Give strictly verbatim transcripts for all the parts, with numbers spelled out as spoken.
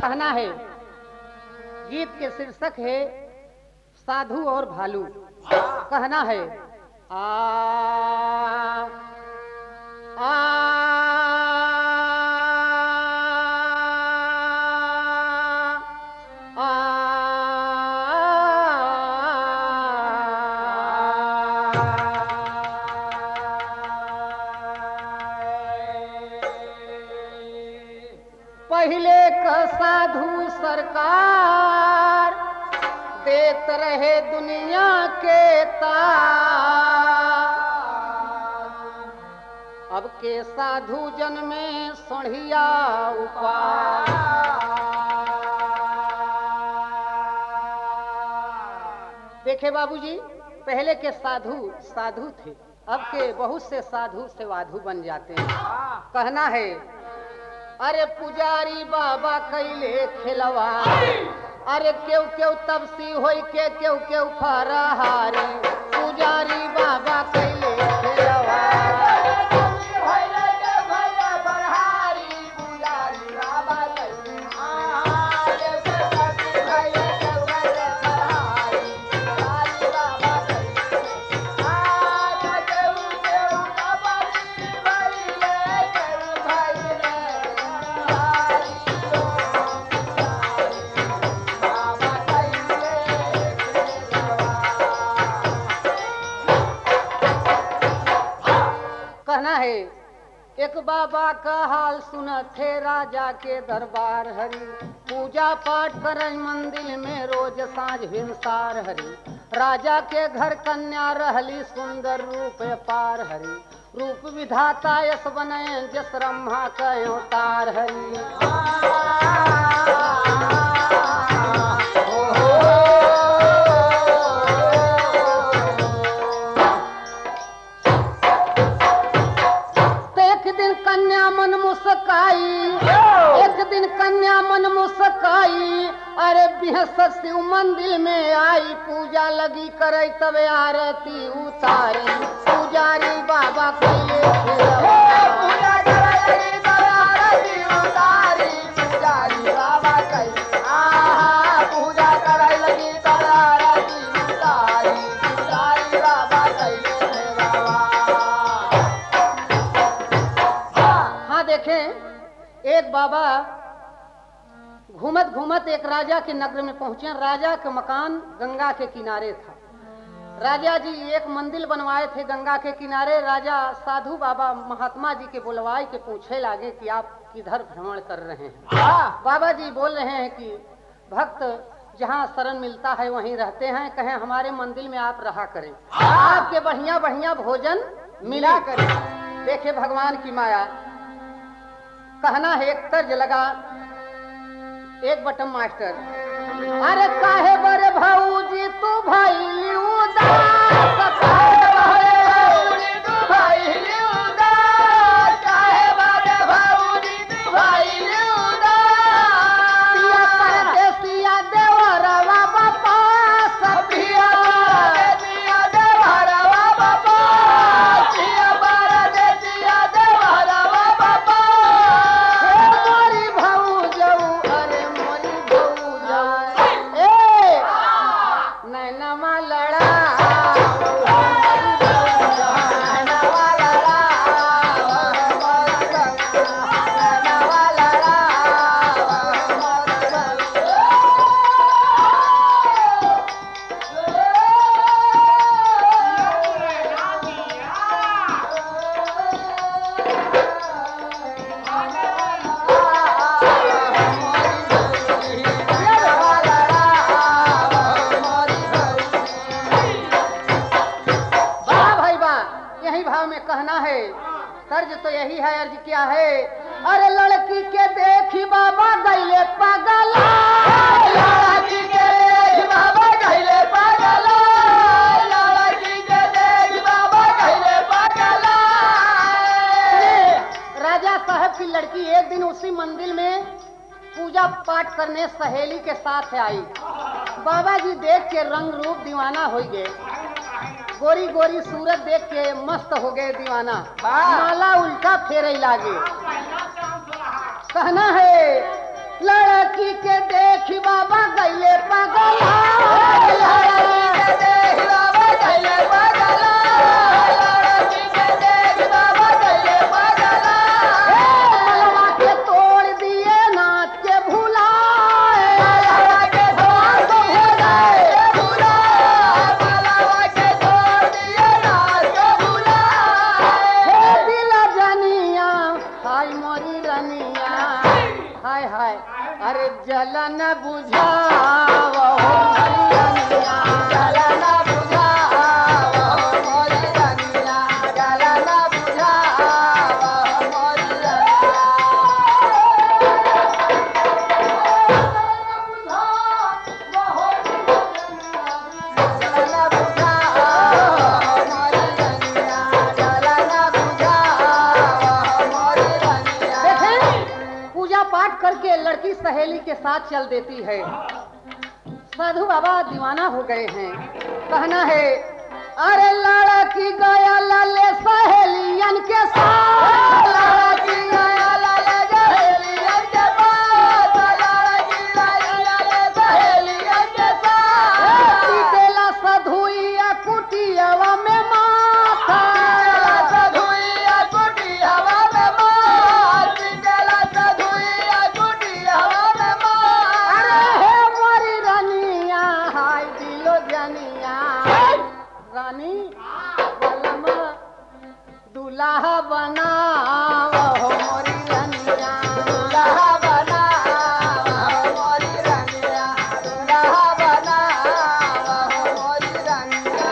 कहना है, गीत के शीर्षक है साधु और भालू। कहना है आ आ पहले का साधु सरकार देत रहे दुनिया के तार, अब के साधु जन में सोढ़िया उपाय। देखे बाबूजी, पहले के साधु साधु थे, अब के बहुत से साधु से वाधु बन जाते हैं। कहना है, अरे पुजारी बाबा कैले खिलवा, अरे क्यों क्यों तबसी होई के क्यों क्यों फराहारी, पुजारी बाबा कैले खिलवा। कहना है, एक बाबा का हाल सुना थे राजा के दरबार हरी, पूजा पाठ कर मंदिर में रोज साँझ भिनसार हरी। राजा के घर कन्या रहली सुंदर रूप पार हरी, रूप विधाता यस बने जस ब्रह्मा का अवतार हरी। कन्या मन मुस्काई, एक दिन कन्या मन मुस्काई, अरे बिहस शिव मंदिर में आई, पूजा लगी करे तब आरती उतारी, पुजारी बाबा कैले पूजा करे लगी तब आरती उतारी, पुजारी बाबा कैले आहा पूजा करे लगी तब आरती उतारी, पुजारी बाबा कैले। देखें, एक बाबा घूमत घूमत एक राजा के नगर में पहुंचे। राजा का मकान गंगा के किनारे था। राजा जी एक मंदिर बनवाए थे गंगा के किनारे। राजा साधु बाबा महात्मा जी के बुलवाए के पूछे लागे कि आप किधर भ्रमण कर रहे हैं। बाबा जी बोल रहे हैं कि भक्त जहाँ शरण मिलता है वहीं रहते हैं, कहें हमारे मंदिर में आप रहा करें, आपके बढ़िया बढ़िया भोजन मिला करें। देखे भगवान की माया। कहना है, एक तर्ज लगा एक बटन मास्टर, अरे काहे बरे भाऊजी तू भाई उदास, काहे बरे भाऊजी तू भाई उदास, काहे बरे भाऊजी तू भाई उदास, पिया परदेसिया देवरवा बापा, सपिया परदेसिया देवरवा बापा, पिया परदेसिया देवरवा बापा। तर्ज तो यही है, अर्ज क्या है, अरे लड़की के देखी बाबा गईले पागल, लड़की के देखी बाबा गईले पागल, लड़की के देखी बाबा गईले पागल। राजा साहब की लड़की एक दिन उसी मंदिर में पूजा पाठ करने सहेली के साथ आई। बाबा जी देख के रंग रूप दीवाना हो गए, गोरी गोरी सूरत देख के मस्त हो गए दीवाना, माला उल्टा फेरे लागे। कहना है लड़की के देखी बाबा गईले पगला लड़की के देखी बाबा गईले पगला लड़की के देखी बाबा गईले पगला मलवा के तोड़ दिए नाच के भूला मलवा के तोड़ दिए भूला मलवा के तोड़ दिए नाच के भूला हे दिल जनिया हाय मोरी रनिया हाय हाय अरे जलन बुझाओ मोरी रनिया जलन बुझाओ मोरी रनिया जलन बुझाओ मोरी रनिया जलन बुझाओ मोरी रनिया जलन बुझाओ मोरी रनिया देखें पूजा पाठ करके लड़की सहेली के साथ चल देती है। साधु बाबा दीवाना हो गए हैं। कहना है अरे लड़की गया लले सहेलियन के साथ लड़की गया लले सहेलियन के साथ लड़की गया लले सहेलियन के साथ पीटेला सधुइया कुटियावा में माथा सधुइया कुटियावा में माथा पीटेला सधुइया कुटियावा में माथा अरे हे मोरी रनिया हाय दिलो जनिया रानी बलमा दूल्हा बनाओ मोरी रनिया दूल्हा बनाओ मोरी रनिया दूल्हा बनाओ मोरी रनिया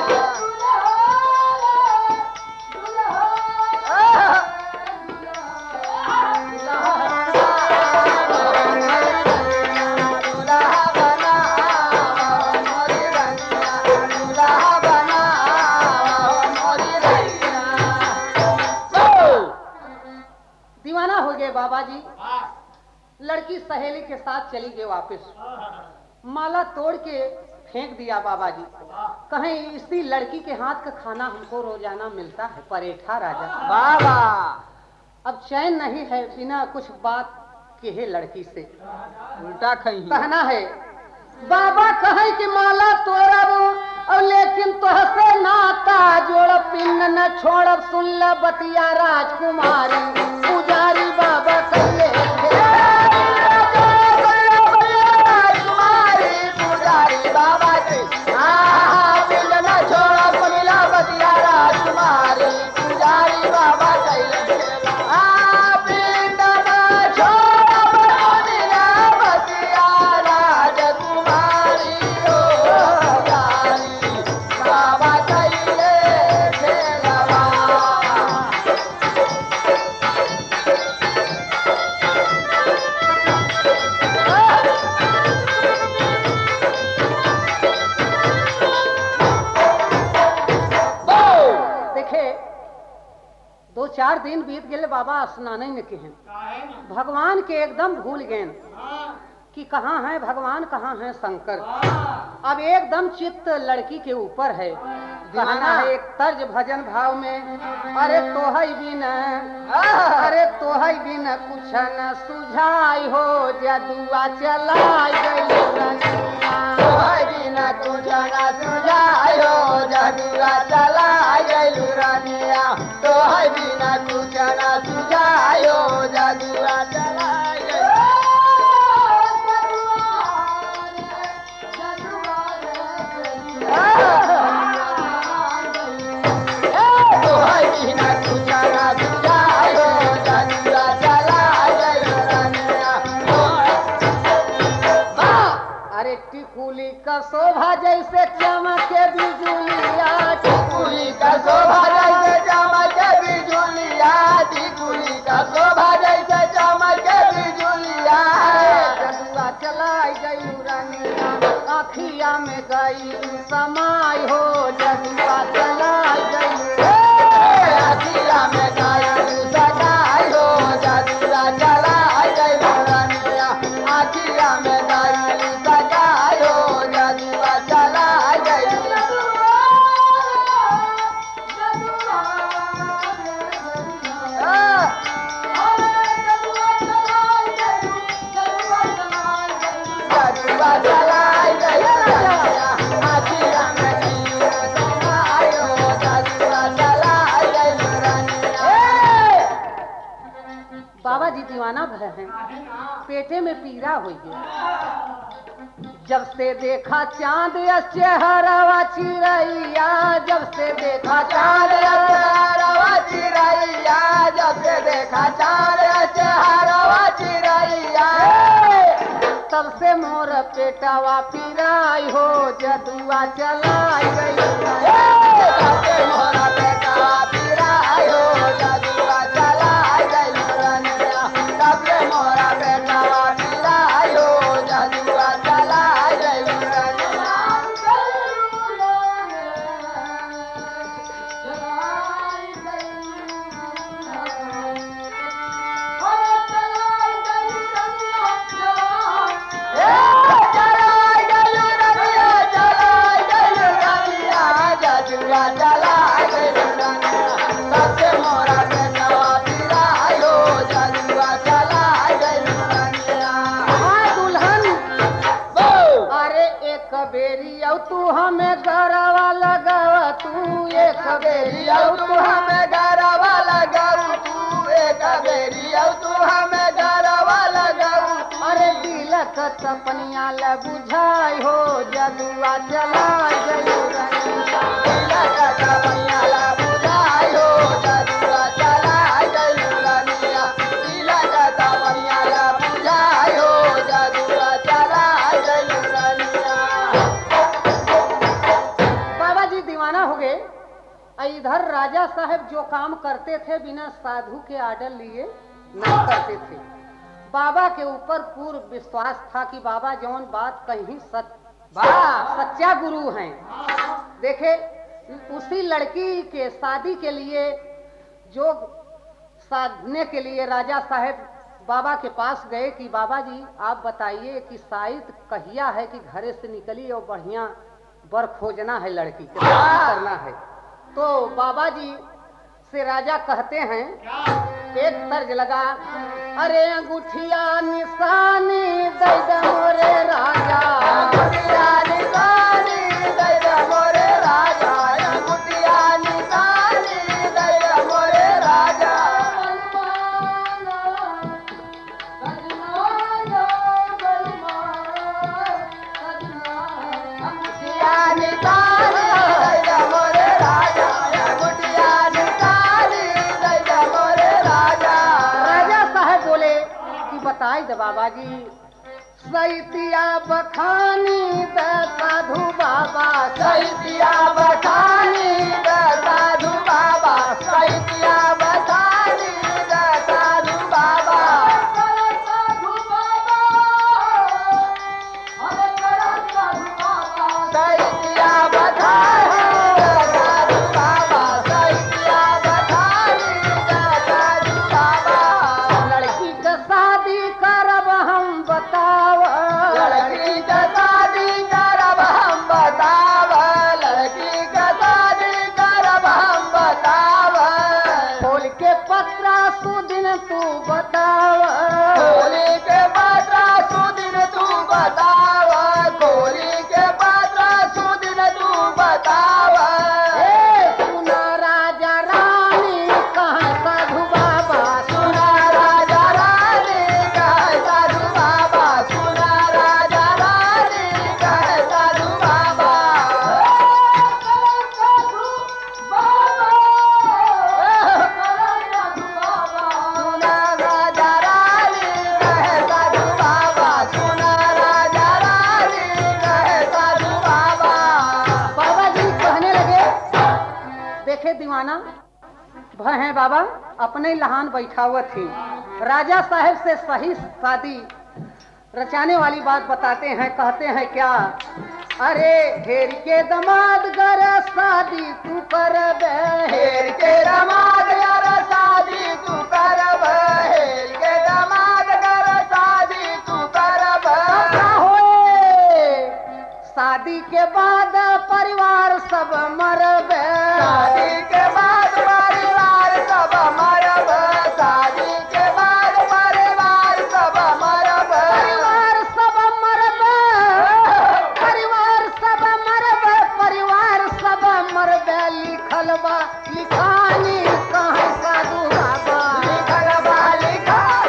दीवाना हो गए बाबा जी। लड़की सहेली के साथ चली गई वापस। माला तोड़ के फेंक दिया बाबा जी। कहीं इसी लड़की के हाथ का खाना हमको रोजाना मिलता है परेठा राजा बाबा। अब चैन नहीं है बिना कुछ बात के है लड़की से उल्टा कहीं कहना है बाबा कहे कि माला तोड़ब और लेकिन तोहसे नाता जोड़ पिन न छोड़ब सुन ल बतिया राजकुमारी पुजारी बाबा कहे राजकुमारी पुजारी बाबा के पिन न छोड़ब सुन ल बतिया राजकुमारी पुजारी बाबा कहे दो चार दिन बीत गए बाबा स्नाने में के हैं भगवान के एकदम भूल गए कि कहाँ है भगवान कहाँ है शंकर। अब एकदम चित्त लड़की के ऊपर है। कहना है एक तर्ज भजन भाव में अरे तोहई बिन अरे तोहई बिन कुछ न सुझाई हो जदुआ चलाई गई तोहई बिन कुछ न सुझाई हो जदुआ चलाई गई रानिया तोहई बिन कुछ न सुझाई हो जदुआ चलाई गई अरे टिकुली का शोभा जैसे चमके बिजुलिया टिकुली का शोभा जैसे चमके बिजुलिया टिकुली का शोभा जैसे चमके बिजुलिया जदुआ चलाई गई रानिया अखिया में गई समाई हो जदुआ चलाई गई अखिया में गई सगाई हो जदुआ चलाई गई रानिया अखिया में गई सगाई हो जदुआ चलाई गई बाबा जी दीवाना भय हैं, पेटे में पीड़ा हुई है। जब से देखा चांद या चेहरावा चिरैया, जब से देखा चांद या चेहरावा चिरैया, जब से देखा चांद या चेहरावा चिरैया, तब से मोर पेटावा पीराई हो, जदुआ चलाई गई। तब से मोर पेटावा पीराई हो, जदुआ चलाई गई। तब से मोर पेटावा पीराई हो, जदुआ चलाई गई। तू हमें गरवा लगाव, तू एक बेरी तू हमें गरवा लगाव, तू एक बेरी तू हमें गरवा लगाव। अरे दिलक तपनिया ल बुझाई हो, जदुआ चलाई गई। दिलक तपनिया ल बुझाई हो, जदुआ चलाई गई। दिलक तपनिया ल बुझाई हो, जदुआ चलाई गई। दीवाना हो गए। इधर राजा साहब जो काम करते थे बिना साधु के आर्डर लिए नहीं करते थे। बाबा के ऊपर पूर्ण विश्वास था कि बाबा जौन बात कहीं सच सच्चा गुरु हैं। देखे उसी लड़की के शादी के लिए जो साधने के लिए राजा साहब बाबा के पास गए कि बाबा जी आप बताइए कि शायद कहिया है कि घरे से निकली और बढ़िया बर खोजना है, लड़की के करना है। तो बाबा जी से राजा कहते हैं, एक तर्ज लगा, अरे अंगूठिया निशानी दे दे मोरे राजा, अंगूठिया निशानी दे दे मोरे राजा, अंगूठिया निशानी दे दे मोरे राजा। बताई दे बाबा जी सैतिया बखानी दे साधु बाबा, सैतिया बखानी दे साधु बाबा, सैतिया बखानी दे साधु बाबा। सैतिया बखानी दे साधु बाबा, सैतिया बखानी दे साधु बाबा। लड़की का शादी करब हम बताव, लड़की का शादी करब हम बताव, लड़की का शादी करब हम बताव। खोल के पत्रा सुदिन तू बताव, खोल के पत्रा सुदिन तू बताव, खोल के पत्रा सुदिन तू बताव। सुना राजा रानी कहाँ साधु बाबा, सुना राजा रानी कहाँ साधु बाबा, सुना राजा रानी कहाँ साधु बाबा। सुना राजा रानी कहाँ साधु बाबा, सुना राजा रानी कहाँ साधु बाबा। बाबा जी कहने लगे, देखे दीवाना भय हैं बाबा, अपने लहान बैठावत थी। राजा साहब से सही शादी रचाने वाली बात बताते हैं, कहते हैं क्या, अरे हेर के दमाद गर शादी तू करब, हेर के दमाद गर शादी तू करब, हेर के दमाद गर शादी तू करब। शादी के बाद परिवार सब मरब, शादी के बाद परिवार सब मरब, शादी के बाद परिवार सब मरब, परिवार सब मरब, परिवार सब मरब, परिवार सब मरब। लिखल बा लिखानी कहाँ साधु बाबा, लिखल बा लिखानी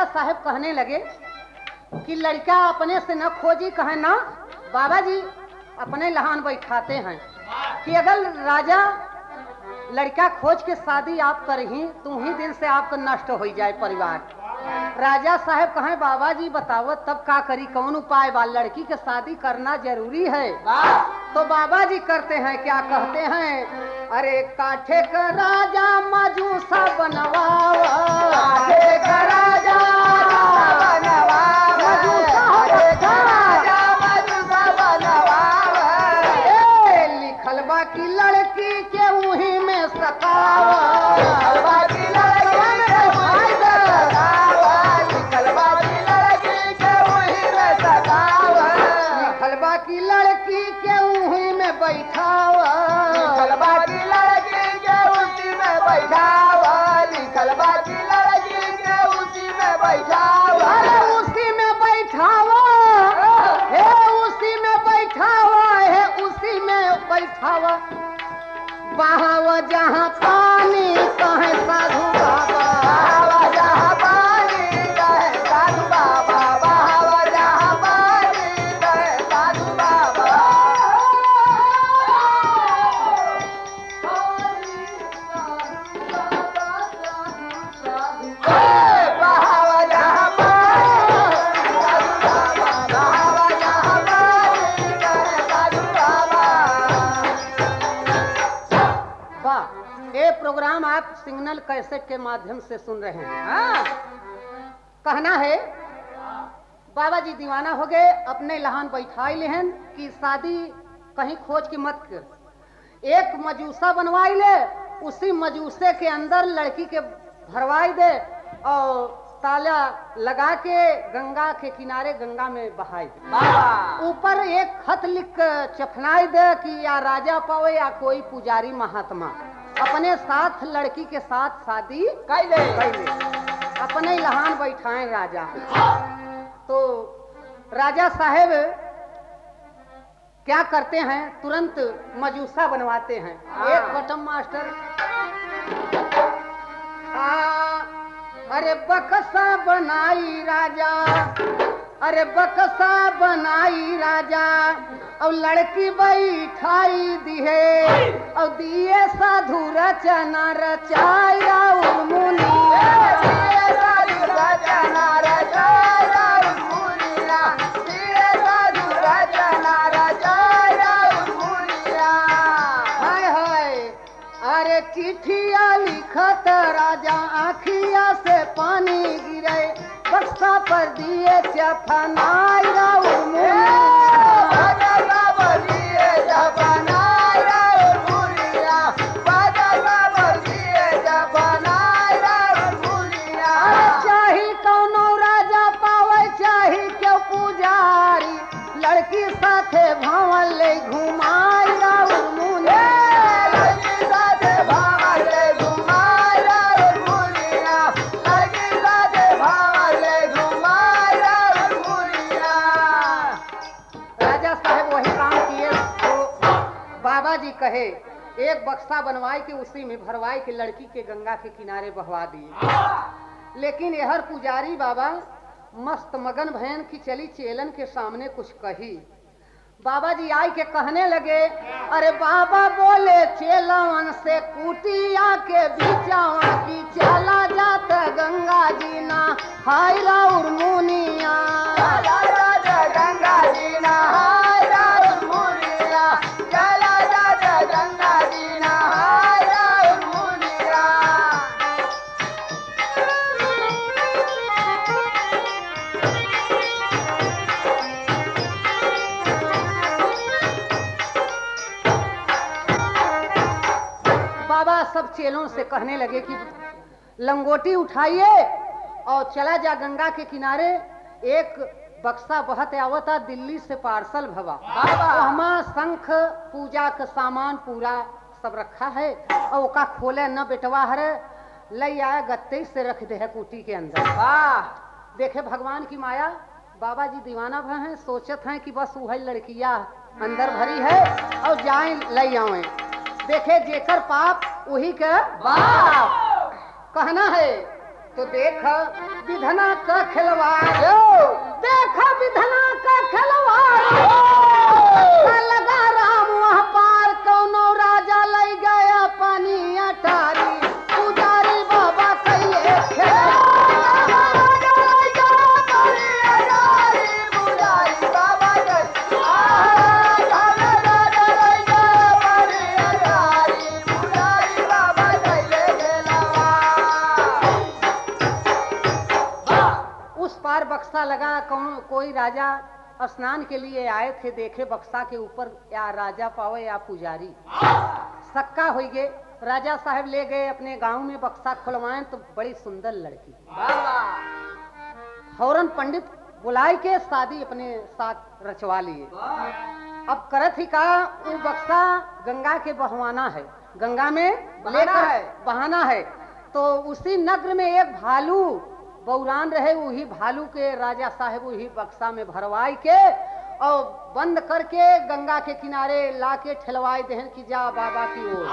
साहब कहने लगे कि लड़का अपने से न खोजी, कहे ना बाबा जी अपने लहान बैठाते हैं कि अगर राजा लड़का खोज के शादी आप करही तुम ही दिन से आपका नष्ट हो जाए परिवार। राजा साहब कहें बाबा जी बताओ तब का करी, कौन उपाय बा, लड़की के शादी करना जरूरी है। तो बाबा जी करते हैं क्या, कहते हैं अरे काठे का राजा मजूसा बनवावा, काठे का राजा मजूसा राजा मजूसा बनवावा, ए लिखल बा की लड़की के उही में सतावा, लिखल बा की लड़की के उही में सतावा, लिखल बा की लड़की के उही में सतावा, लिखल बा की लड़की के उही में बैठावा, लिखल बा की लड़की के उसी में बैठावा, लिखल बा की लड़की के उसी में बैठावा, अरे उसी में बैठावा, हे उसी में बैठावा, हे उसी में बैठावा, बहावा जहाँ पानी कहे साधु बाबा, बहावा जहाँ पानी कहे साधु बाबा, बहावा जहाँ पानी कहे साधु बाबा, बहावा जहाँ पानी साधु बाबा, बहावा जहाँ पानी कहे साधु बाबा। वाह, ये प्रोग्राम आप सिग्नल कैसेट के माध्यम से सुन रहे हैं। हाँ? कहना है बाबा जी दीवाना हो गए, अपने लहान बैठाई लेहन कि शादी कहीं खोज की मत कर। एक मजूसा बनवाई ले, उसी मजूसे के अंदर लड़की के भरवाई दे और ताला लगा के गंगा के किनारे गंगा में बहाई दे। ऊपर एक खत लिख चफनाई दे कि या राजा पावे या कोई पुजारी महात्मा, अपने साथ लड़की के साथ शादी कर ले, अपने लहान बैठाए राजा। तो राजा साहेब क्या करते हैं, तुरंत मजूसा बनवाते हैं। एक बटम मास्टर आ, अरे बक्सा बनाई राजा, अरे बक्सा बनाई राजा, और लड़की बैठाई दिए और दिए साधु रचना रचाई और मुनि, दिए साधु रचना रचाई और मुनिया, दिए साधु रचना रचाई और मुनिया। हाय हाय, अरे चिट्ठिया लिखत राजा आँखिया से पानी गिरे, बक्सा पर दिए चफनाई और मुनिया, बक्सा पर दिए चफनाई और मुनिया, बक्सा पर दिए चफनाई और मुनिया। चाही कौनो राजा पावे, चाही क्यों पुजारी, लड़की साथे भवन ले घुमाई और मुनिया, लड़की साथे भवन ले घुमाई और मुनिया, लड़की साथे भवन ले घुमाई और मुनिया। राजा साहब वही काम किए तो बाबा जी कहे एक बक्सा बनवाई के उसी में भरवाई के लड़की के गंगा के किनारे बहवा दिए। लेकिन यहर पुजारी बाबा मस्त मगन भयन की चली चेलन के सामने कुछ कही। बाबा जी आई के कहने लगे, अरे बाबा बोले चेलवन से कुटिया के बीचावा की चला जात गंगा जी ना हाय राउर मुनिया, चला जात गंगा जी ना हाय राउर मुनिया, चला जात गंगा जी ना हाय राउर मुनिया। बाबा सब चेलों से कहने लगे कि लंगोटी उठाइए और चला जा गंगा के किनारे, एक बक्सा बहत आवता दिल्ली से पार्सल भवा, वहाँ शंख पूजा का सामान पूरा सब रखा है और ओका खोले न बेटवा हरे, ले आया गत्ते से रख दे है कुटी के अंदर। वाह, देखे भगवान की माया। बाबा जी दीवाना भर हैं, सोचत हैं कि बस वही लड़किया अंदर भरी है और जाए ले आवे। देखे जेकर पाप वही के बाप। कहना है तो देखा विधना का खिलवाड़, देखा विधना का खिलवाड़, लगा राम वहाँ पार कौनो राजा लई गया पानी अटारी, पुजारी बाबा कहिए बक्सा लगा। कौन कोई राजा स्नान के लिए आए थे, देखे बक्सा के ऊपर या राजा पावे या पुजारी, सक्का हो गए। राजा साहब ले गए अपने गांव में बक्सा खुलवाएं तो बड़ी सुंदर लड़की, फौरन पंडित बुलाए के शादी अपने साथ रचवा लिए। अब करत ही का वो बक्सा गंगा के बहवाना है, गंगा में लेकर बहाना है। तो उसी नगर में एक भालू बौरान रहे, वही भालू के राजा साहब वही बक्सा में भरवाई के और बंद करके गंगा के किनारे लाके ठेलवाई देहन की जा बाबा की ओर।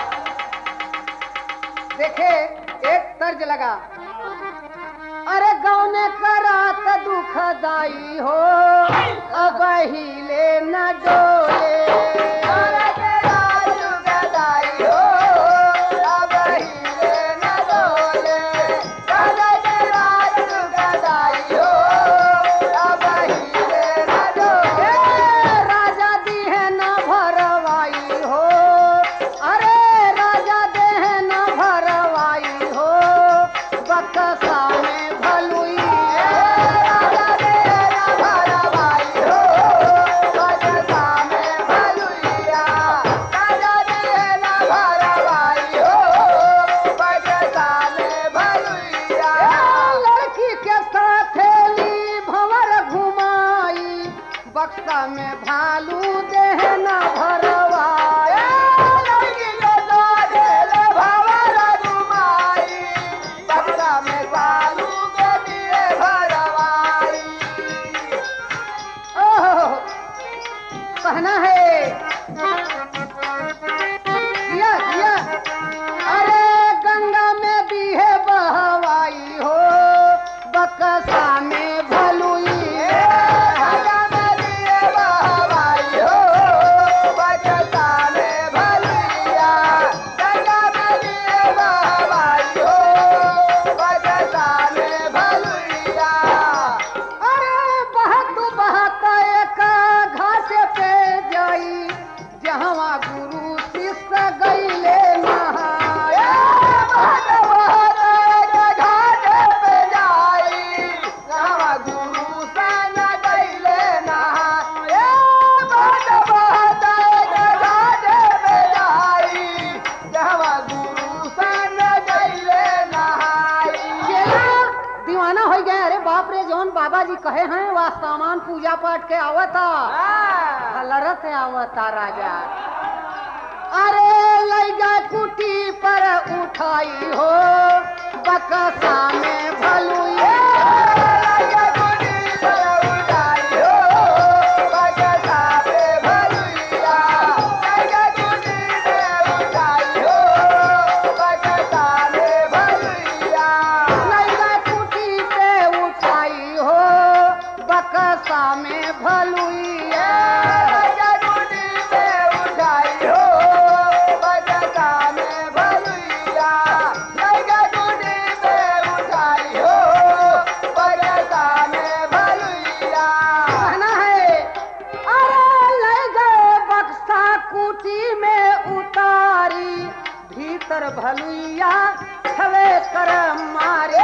देखे एक तर्ज लगा, अरे गाँव ने करात दुखदाई हो अब हिले न डोले, बक्सा में भालू देना भरवाए, बक्सा में भालू के दिए भरवाई। ओह कहना है किया किया, अरे गंगा में दिए बहवाई हो बक्सा में भलुई, बाबा जी कहे हैं वह सामान पूजा पाठ के आवता लरत आवता राजा। अरे लई गए कुटी पर उठाई हो बक्सा में भलुई, बक्सा में भलुइया उठाई हो बक्सा में भलुइया, उठाई हो बक्सा में भलुइया। कहना है अरे ले गए बक्सा कुटी में उतारी, भीतर भलुइया छवे कर मारे,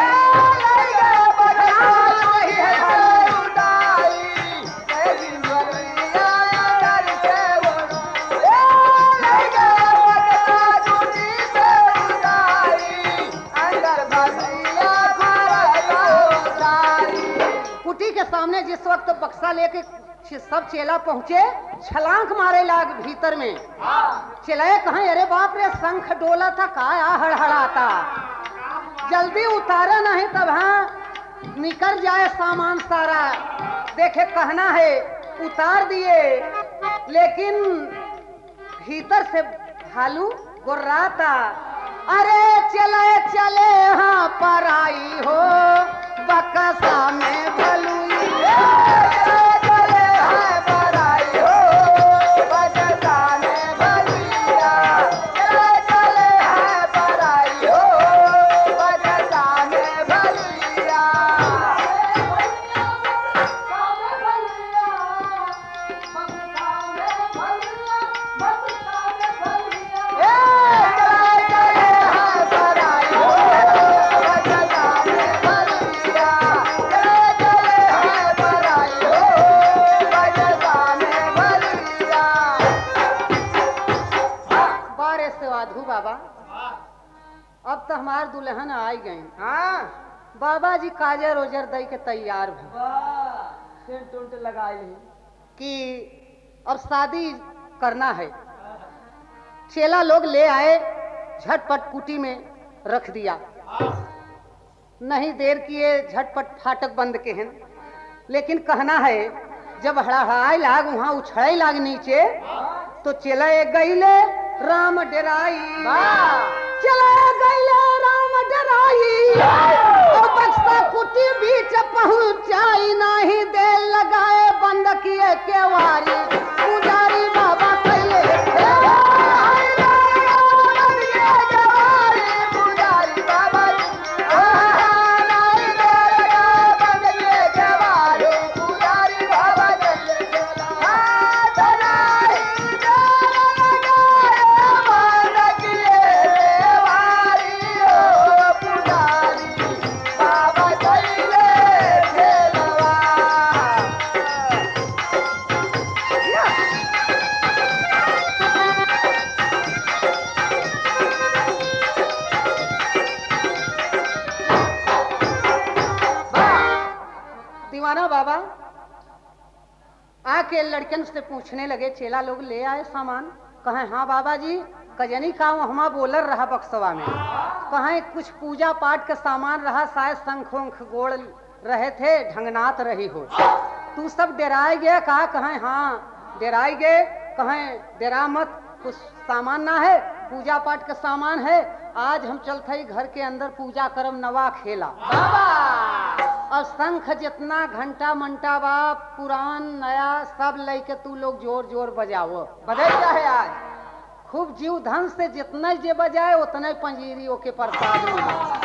कुटी के सामने जिस वक्त बक्सा लेके सब चेला पहुंचे, छलांग मारे लाग भीतर में। चलाए कहाँ, अरे बाप रे शंख डोला था काया हड़हड़ाता, जल्दी उतारा नहीं तब हाँ निकल जाए सामान सारा। देखे कहना है उतार दिए, लेकिन भीतर से भालू गुर्राता, अरे चले चले हाँ पर आई हो बकसा में भलुई चले हैं पर आई हो बकसा में भलुइया चले चले हैं पर आई हो बकसा में भलुइया बारे से वाधु बाबा अब तो हमार दुल्हन आई गई हाँ बाबा जी काजर ओजर दई के तैयार भई सेंट उंट लगाए कि अब शादी करना है। चेला लोग ले आए झटपट कुटी में रख दिया। नहीं देर किए झटपट फाटक बंद के हैं। लेकिन कहना है जब हड़ाई लाग वहां उछड़ाई लाग नीचे तो चला एक गईले राम डराई चला गईले राम डराई और बक्सा कुटी बीच पहुंचाई नहीं देर लगाए बंद किए केवारी पुजारी बाबा कैले दीवाना बाबा आके लड़कन से पूछने लगे चेला लोग ले आए सामान कहे हाँ बाबा जी कजनी का वहाँ बोलर रहा बक्सवा में कहे कुछ पूजा पाठ का सामान रहा शायद शंख उंख गोड़ रहे थे ढंगनात रही हो तू सब डराए गया कहा कहे हाँ डराए गए कहे डरा मत कुछ सामान ना है पूजा पाठ का सामान है आज हम चलते ही घर के अंदर पूजा करम नवा खेला और शंख जितना घंटा मंटा बा पुरान नया सब लेके तू लोग जोर जोर बजाओ बधाई है आज खूब जीव धन से जितना जे बजाए उतना पंजीरी ओके प्रसाद मिला